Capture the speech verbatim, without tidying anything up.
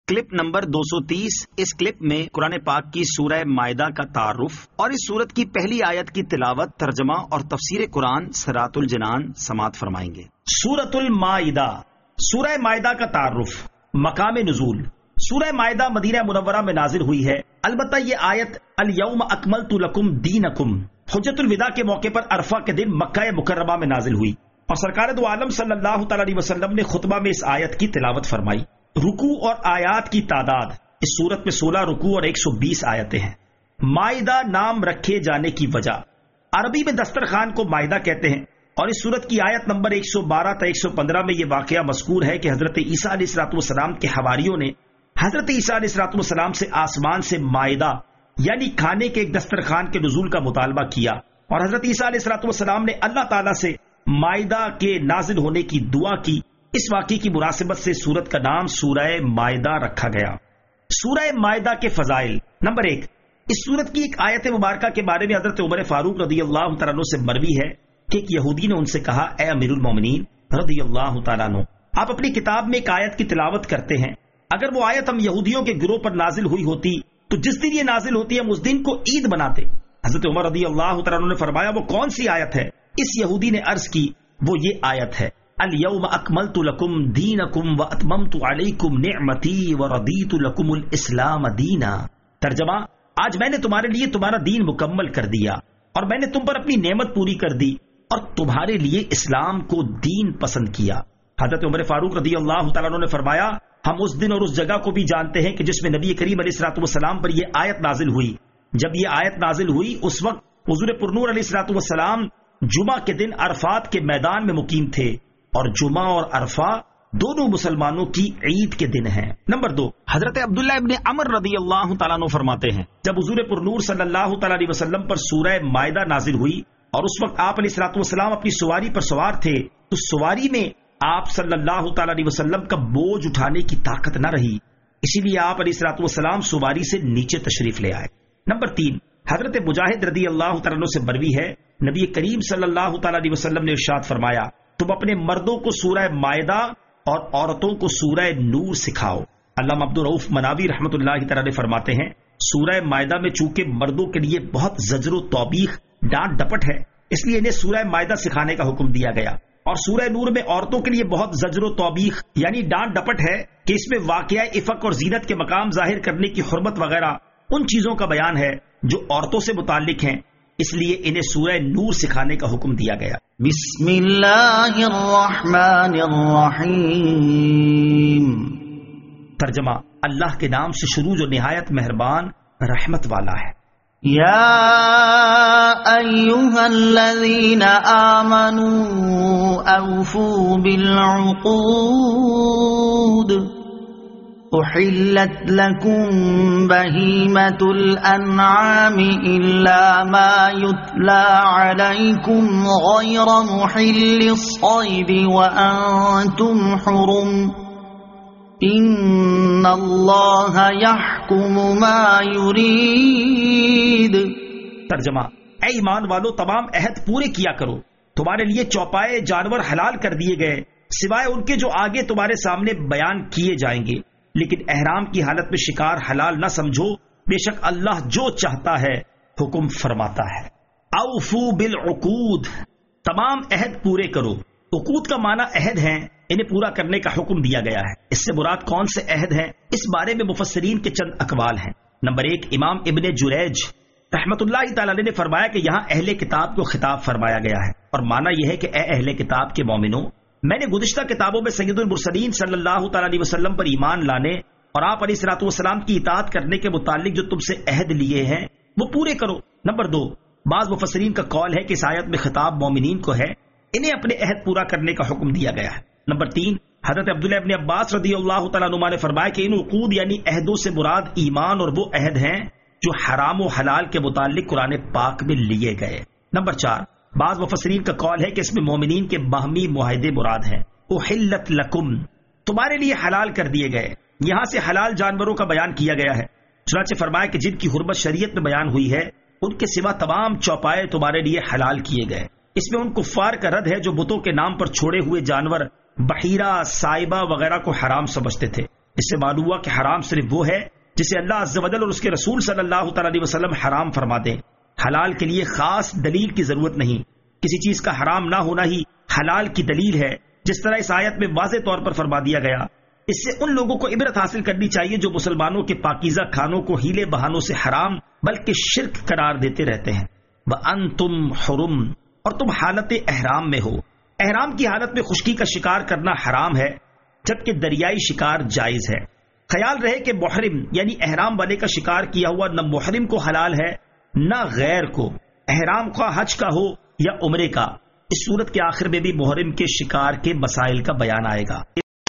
Clip number دو سو تیس۔ اس clip میں قرآن پاک کی سورہ مائدہ کا تعارف اور اس سورت کی پہلی آیت کی تلاوت، ترجمہ اور تفسیر قرآن صراط الجنان سماعت فرمائیں گے۔ سورۃ المائدہ، سورہ مائدہ کا تعارف، مقام نزول۔ سورہ مائدہ مدینہ منورہ میں نازل ہوئی ہے، البتہ یہ آیت الیوم اکملت لکم دینکم حجۃ الوداع کے موقع پر عرفہ کے دن مکہ مکرمہ میں نازل ہوئی، اور سرکار دو عالم صلی اللہ تعالی علیہ وسلم نے خطبہ میں اس آیت کی تلاوت فرمائی۔ رکوع اور آیات کی تعداد، اس سورت میں سولہ رکوع اور ایک سو بیس آیتیں ہیں۔ مائدہ نام رکھے جانے کی وجہ، عربی میں دسترخوان کو مائدہ کہتے ہیں، اور اس سورت کی آیت نمبر ایک سو بارہ تا ایک سو پندرہ میں یہ واقعہ مذکور ہے کہ حضرت عیسیٰ علیہ الصلوۃ والسلام کے حواریوں نے حضرت عیسیٰ علیہ الصلوۃ والسلام سے آسمان سے مائدہ یعنی کھانے کے ایک دسترخوان کے نزول کا مطالبہ کیا، اور حضرت عیسیٰ علیہ الصلوۃ والسلام نے اللہ تعالیٰ سے مائدہ کے نازل ہونے کی دعا کی۔ اس واقعے کی مناسبت سے سورت کا نام سورہ مائدہ رکھا گیا۔ سورہ مائدہ کے فضائل، نمبر ایک، اس سورت کی ایک آیت مبارکہ کے بارے میں حضرت عمر فاروق رضی اللہ تعالیٰ عنہ سے مروی ہے کہ ایک یہودی نے ان سے کہا، اے امیر المومنین رضی اللہ تعالیٰ عنہ، آپ اپنی کتاب میں ایک آیت کی تلاوت کرتے ہیں، اگر وہ آیت ہم یہودیوں کے گروہ پر نازل ہوئی ہوتی تو جس دن یہ نازل ہوتی ہم اس دن کو عید بناتے۔ حضرت عمر رضی اللہ تعالیٰ عنہ نے فرمایا، وہ کون سی آیت ہے؟ اس یہودی نے عرض کی، وہ یہ آیت ہے، الیوم اکملت لکم دینکم واتممت علیکم نعمتی ورضیت لکم الاسلام دینا۔ ترجمہ، آج میں نے تمہارے لیے تمہارا دین مکمل کر دیا اور میں نے تم پر اپنی نعمت پوری کر دی اور تمہارے لیے اسلام کو دین پسند کیا۔ حضرت عمر فاروق رضی اللہ تعالیٰ عنہ نے فرمایا، ہم اس دن اور اس جگہ کو بھی جانتے ہیں کہ جس میں نبی کریم علیہ الصلوۃ والسلام پر یہ آیت نازل ہوئی۔ جب یہ آیت نازل ہوئی اس وقت حضور پرنور علیہ الصلوۃ والسلام جمعہ کے دن عرفات کے میدان میں مقیم تھے، اور جمعہ اور عرفہ دونوں مسلمانوں کی عید کے دن ہیں۔ نمبر دو، حضرت عبداللہ ابن عمر رضی اللہ تعالیٰ عنہ فرماتے ہیں، جب حضور پرنور صلی اللہ تعالیٰ علیہ وسلم پر سورہ مائدہ نازل ہوئی اور اس وقت آپ علیہ الصلوۃ والسلام اپنی سواری پر سوار تھے، تو سواری میں آپ صلی اللہ تعالیٰ علیہ وسلم کا بوجھ اٹھانے کی طاقت نہ رہی، اسی لیے آپ علیہ الصلوۃ والسلام سواری سے نیچے تشریف لے آئے۔ نمبر تین، حضرت مجاہد رضی اللہ تعالیٰ عنہ سے مروی ہے، نبی کریم صلی اللہ تعالیٰ علیہ وسلم نے ارشاد فرمایا، تم اپنے مردوں کو سورہ مائدہ اور عورتوں کو سورہ نور سکھاؤ۔ علامہ عبد الرؤف مناوی رحمۃ اللہ تعالی فرماتے ہیں، سورہ مائدہ میں چونکہ مردوں کے لیے بہت زجر و توبیخ، ڈانٹ ڈپٹ ہے، اس لیے انہیں سورہ مائدہ سکھانے کا حکم دیا گیا، اور سورہ نور میں عورتوں کے لیے بہت زجر و توبیخ یعنی ڈانٹ ڈپٹ ہے کہ اس میں واقعہ افق اور زینت کے مقام ظاہر کرنے کی حرمت وغیرہ ان چیزوں کا بیان ہے جو عورتوں سے متعلق ہیں، اس لیے انہیں سورہ نور سکھانے کا حکم دیا گیا۔ بسم اللہ الرحمن الرحیم۔ ترجمہ، اللہ کے نام سے شروع جو نہایت مہربان رحمت والا ہے۔ یا ایھا الذین آمنوا اوفوا بالعقود احلت لکم بہیمۃ الانعام الا ما یتلی علیکم غیر محل الصید وانتم حرم ان اللہ یحکم ما یرید۔ ترجمہ، اے ایمان والو، تمام عہد پورے کیا کرو، تمہارے لیے چوپائے جانور حلال کر دیے گئے سوائے ان کے جو آگے تمہارے سامنے بیان کیے جائیں گے، لیکن احرام کی حالت میں شکار حلال نہ سمجھو، بے شک اللہ جو چاہتا ہے حکم فرماتا ہے۔ اوفو بالعقود، تمام عہد پورے کرو۔ عقود کا معنی عہد ہیں، انہیں پورا کرنے کا حکم دیا گیا ہے۔ اس سے مراد کون سے عہد ہیں، اس بارے میں مفسرین کے چند اقوال ہیں۔ نمبر ایک، امام ابن جریج رحمت اللہ تعالی علیہ نے فرمایا کہ یہاں اہل کتاب کو خطاب فرمایا گیا ہے، اور معنی یہ ہے کہ اے اہل کتاب کے مومنوں، میں نے گزشتہ کتابوں میں سید المرسلین صلی اللہ تعالی علیہ وسلم پر ایمان لانے اور آپ علیہ الصلوۃ والسلام کی اطاعت کرنے کے متعلق جو تم سے عہد لیے ہیں وہ پورے کرو۔ نمبر دو، بعض مفسرین کا قول ہے کہ اس آیت میں خطاب مومنین کو ہے، انہیں اپنے عہد پورا کرنے کا حکم دیا گیا ہے۔ نمبر تین، حضرت عبداللہ ابن عباس رضی اللہ تعالیٰ عنہ نے فرمایا کہ ان عقود یعنی عہدوں سے مراد ایمان اور وہ عہد ہیں جو حرام و حلال کے متعلق قرآن پاک میں لیے گئے۔ نمبر چار، بعض مفسرین کا قول ہے کہ اس میں مومنین کے باہمی معاہدے مراد ہیں۔ احلت لکم، تمہارے لیے حلال کر دیے گئے، یہاں سے حلال جانوروں کا بیان کیا گیا ہے، چنانچہ فرمایا کہ جن کی حرمت شریعت میں بیان ہوئی ہے ان کے سوا تمام چوپائے تمہارے لیے حلال کیے گئے۔ اس میں ان کفار کا رد ہے جو بتوں کے نام پر چھوڑے ہوئے جانور بحیرہ، سائبہ وغیرہ کو حرام سمجھتے تھے۔ اس سے معلوم ہوا کہ حرام صرف وہ ہے جسے اللہ عز و جل اور اس کے رسول صلی اللہ تعالی علیہ وسلم حرام فرما دیں. حلال کے لیے خاص دلیل کی ضرورت نہیں. کسی چیز کا حرام نہ ہونا ہی حلال کی دلیل ہے، جس طرح اس آیت میں واضح طور پر فرما دیا گیا. اس سے ان لوگوں کو عبرت حاصل کرنی چاہیے جو مسلمانوں کے پاکیزہ کھانوں کو ہیلے بہانوں سے حرام بلکہ شرک قرار دیتے رہتے ہیں. وَأَنْتُمْ حُرُمْ، اور تم حالت احرام میں ہو. احرام کی حالت میں خشکی کا شکار کرنا حرام ہے، جبکہ دریائی شکار جائز ہے. خیال رہے کہ محرم یعنی احرام والے کا شکار کیا ہوا نہ محرم کو حلال ہے نہ غیر کو، احرام خواہ حج کا ہو یا عمرے کا. اس صورت کے آخر میں بھی محرم کے شکار کے مسائل کا بیان آئے گا.